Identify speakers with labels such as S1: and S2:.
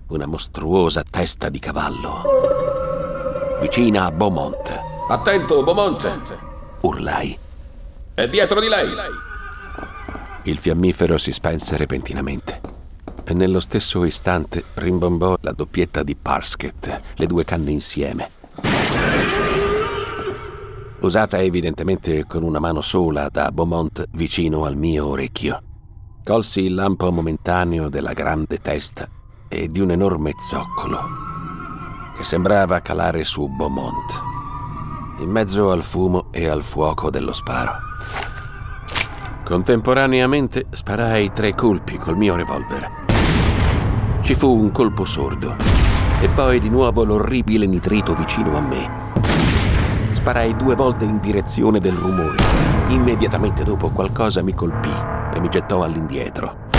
S1: una mostruosa testa di cavallo, vicina a Beaumont.
S2: Attento, Beaumont!
S1: Urlai.
S2: È dietro di lei!
S1: Il fiammifero si spense repentinamente e nello stesso istante rimbombò la doppietta di Parsket, le due canne insieme. Usata evidentemente con una mano sola da Beaumont vicino al mio orecchio. Colsi il lampo momentaneo della grande testa e di un enorme zoccolo che sembrava calare su Beaumont, in mezzo al fumo e al fuoco dello sparo. Contemporaneamente sparai 3 colpi col mio revolver. Ci fu un colpo sordo e poi di nuovo l'orribile nitrito vicino a me. Sparai 2 volte in direzione del rumore. Immediatamente dopo qualcosa mi colpì e mi gettò all'indietro.